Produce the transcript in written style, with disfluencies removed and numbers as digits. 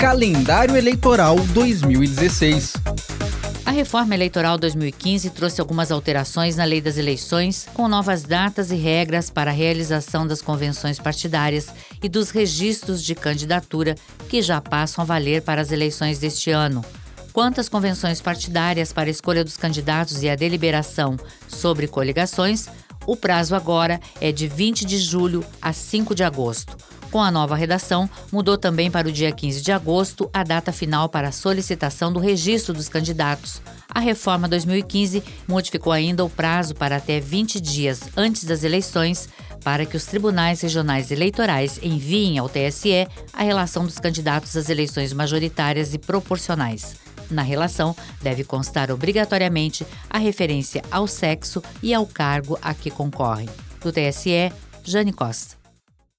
Calendário Eleitoral 2016. A reforma eleitoral 2015 trouxe algumas alterações na lei das eleições, com novas datas e regras para a realização das convenções partidárias e dos registros de candidatura que já passam a valer para as eleições deste ano. Quanto às convenções partidárias para a escolha dos candidatos e a deliberação sobre coligações, o prazo agora é de 20 de julho a 5 de agosto. Com a nova redação, mudou também para o dia 15 de agosto a data final para a solicitação do registro dos candidatos. A reforma 2015 modificou ainda o prazo para até 20 dias antes das eleições para que os tribunais regionais eleitorais enviem ao TSE a relação dos candidatos às eleições majoritárias e proporcionais. Na relação, deve constar obrigatoriamente a referência ao sexo e ao cargo a que concorrem. Do TSE, Jane Costa.